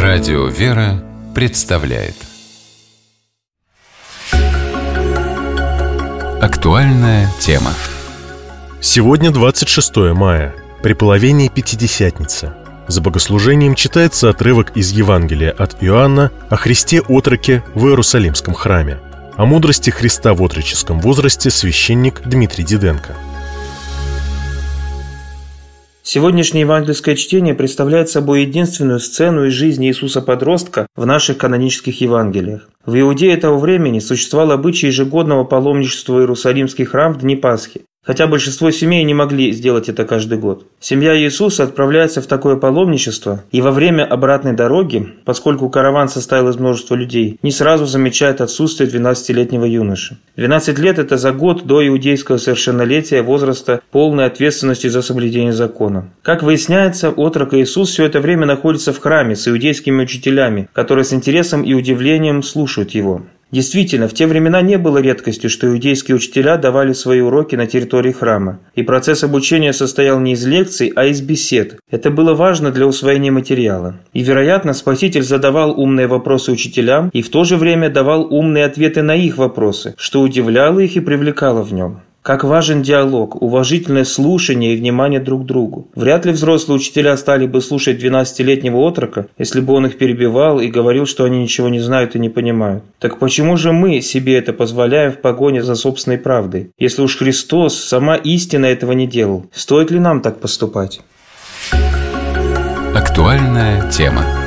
Радио «Вера» представляет актуальная тема. Сегодня 26 мая, при половении Пятидесятницы. За богослужением читается отрывок из Евангелия от Иоанна о Христе-отроке в Иерусалимском храме. О мудрости Христа в отроческом возрасте священник Дмитрий Диденко. Сегодняшнее евангельское чтение представляет собой единственную сцену из жизни Иисуса-подростка в наших канонических Евангелиях. В Иудее того времени существовал обычай ежегодного паломничества в Иерусалимский храм в дни Пасхи, хотя большинство семей не могли сделать это каждый год. Семья Иисуса отправляется в такое паломничество, и во время обратной дороги, поскольку караван состоял из множества людей, не сразу замечает отсутствие 12-летнего юноши. 12 лет – это за год до иудейского совершеннолетия, возраста полной ответственности за соблюдение закона. Как выясняется, отрок Иисус все это время находится в храме с иудейскими учителями, которые с интересом и удивлением слушают его. Действительно, в те времена не было редкостью, что иудейские учителя давали свои уроки на территории храма. И процесс обучения состоял не из лекций, а из бесед. Это было важно для усвоения материала. И, вероятно, Спаситель задавал умные вопросы учителям и в то же время давал умные ответы на их вопросы, что удивляло их и привлекало в нем. Как важен диалог, уважительное слушание и внимание друг к другу. Вряд ли взрослые учителя стали бы слушать 12-летнего отрока, если бы он их перебивал и говорил, что они ничего не знают и не понимают. Так почему же мы себе это позволяем в погоне за собственной правдой? Если уж Христос, сама истина, этого не делал, стоит ли нам так поступать? Актуальная тема.